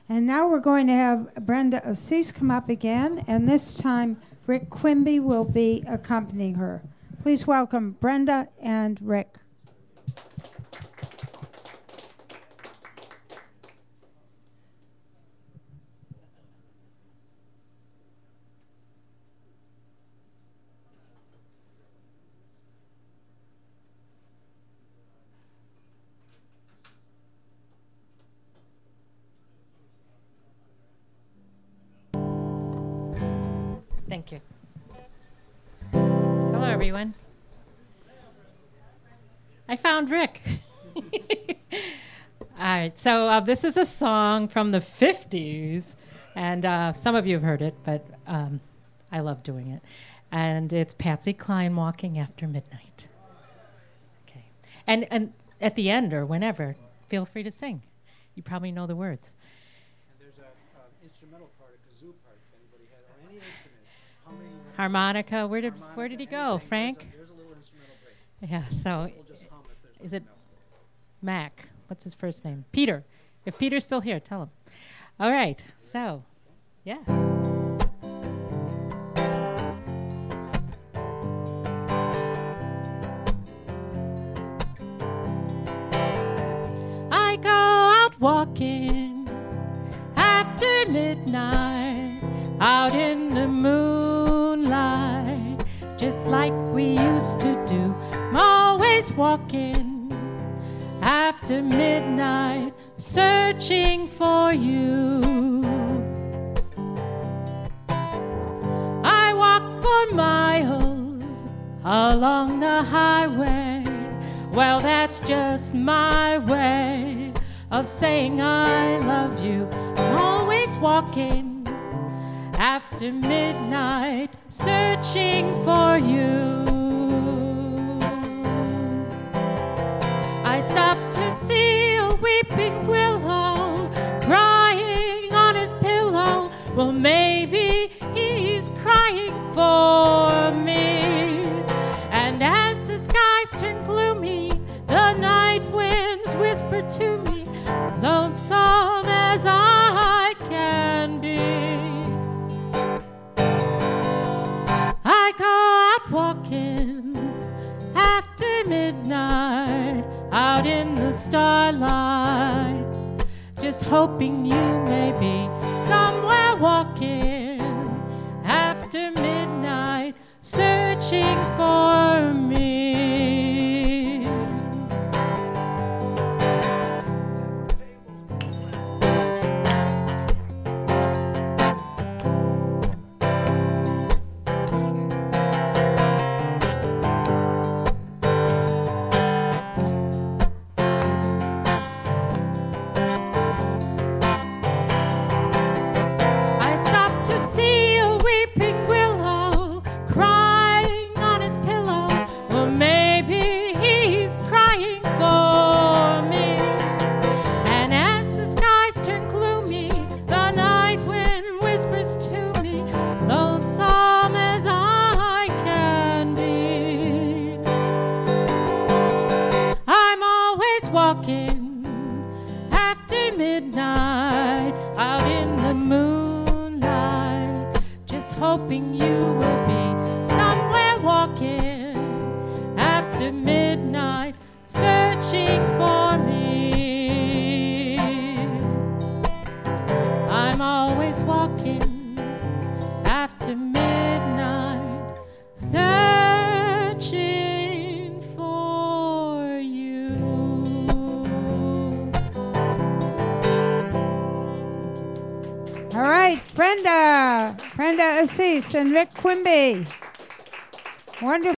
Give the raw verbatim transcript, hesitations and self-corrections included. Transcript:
And now we're going to have Brenda Assis come up again, and this time Rick Quimby will be accompanying her. Please welcome Brenda and Rick. Thank you. Hello, everyone. I found Rick. All right, so uh, this is a song from the fifties, and uh, some of you have heard it, but um, I love doing it. And it's Patsy Cline, Walking After Midnight. Okay. And, and at the end or whenever, feel free to sing. You probably know the words. And there's an uh, instrumental part, a kazoo part, if anybody had, or any instrument. Humming, Harmonica. Where did harmonica, where did he anything. go, Frank? There's a, there's a little instrumental break. Yeah. So, We'll just hum if there's is it nothing else. Mac? What's his first name? Peter. If Peter's still here, tell him. All right. So, yeah. I go out walking after midnight, out in the moonlight, just like we used to do. I'm always walking after midnight, searching for you. I walk for miles along the highway. Well, that's just my way of saying I love you. I'm always walking after midnight, searching for you. I stopped to see a weeping willow crying on his pillow. Well, maybe he's crying for me. And as the skies turn gloomy, the night winds whisper to me, lonesome as I can be. I go out walking after midnight, out in the starlight, just hoping you may be somewhere walking after midnight, searching for me. I stopped to see a weeping willow crying on his pillow. Well, maybe he's crying for me. And as the skies turn gloomy, the night wind whispers to me, lonesome as I can be. I'm always walking after midnight, out in the moonlight, just hoping you will be somewhere walking after midnight, searching for me. I'm always walking after midnight, searching for you. All right, Brenda, Brenda Assis and Rick Quimby. Wonderful.